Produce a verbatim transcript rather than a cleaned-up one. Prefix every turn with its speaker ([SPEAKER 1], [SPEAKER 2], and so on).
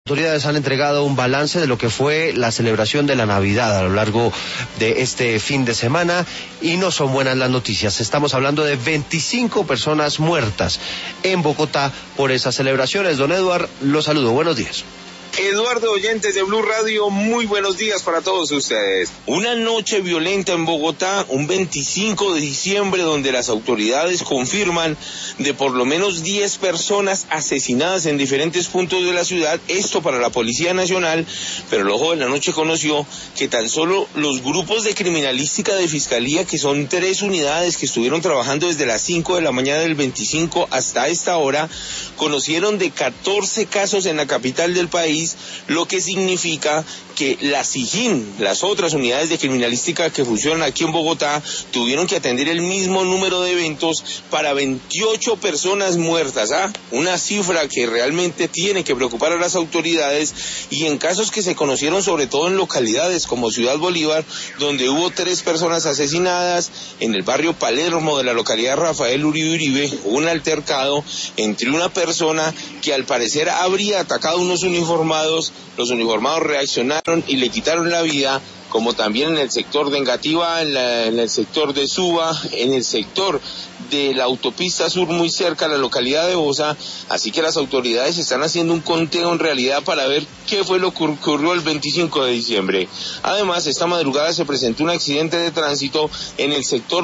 [SPEAKER 1] Autoridades han entregado un balance de lo que fue la celebración de la Navidad a lo largo de este fin de semana y no son buenas las noticias. Estamos hablando de veinticinco personas muertas en Bogotá por esas celebraciones. Don Eduard, lo saludo. Buenos días.
[SPEAKER 2] Eduardo, oyentes de Blue Radio, muy buenos días para todos ustedes. Una noche violenta en Bogotá, un veinticinco de diciembre, donde las autoridades confirman de por lo menos diez personas asesinadas en diferentes puntos de la ciudad, esto para la Policía Nacional, pero el Ojo de la Noche conoció que tan solo los grupos de criminalística de Fiscalía, que son tres unidades que estuvieron trabajando desde las cinco de la mañana del veinticinco hasta esta hora, conocieron de catorce casos en la capital del país, lo que significa que la SIJIN, las otras unidades de criminalística que funcionan aquí en Bogotá, tuvieron que atender el mismo número de eventos para veintiocho personas muertas, ¿ah? Una cifra que realmente tiene que preocupar a las autoridades, y en casos que se conocieron sobre todo en localidades como Ciudad Bolívar, donde hubo tres personas asesinadas, en el barrio Palermo de la localidad Rafael Uribe Uribe, hubo un altercado entre una persona que al parecer habría atacado a unos uniformados. Los uniformados reaccionaron y le quitaron la vida, como también en el sector de Engativá, en, la, en el sector de Suba, en el sector de la autopista sur muy cerca a la localidad de Bosa. Así que las autoridades están haciendo un conteo en realidad para ver qué fue lo que ocurrió el veinticinco de diciembre. Además, esta madrugada se presentó un accidente de tránsito en el sector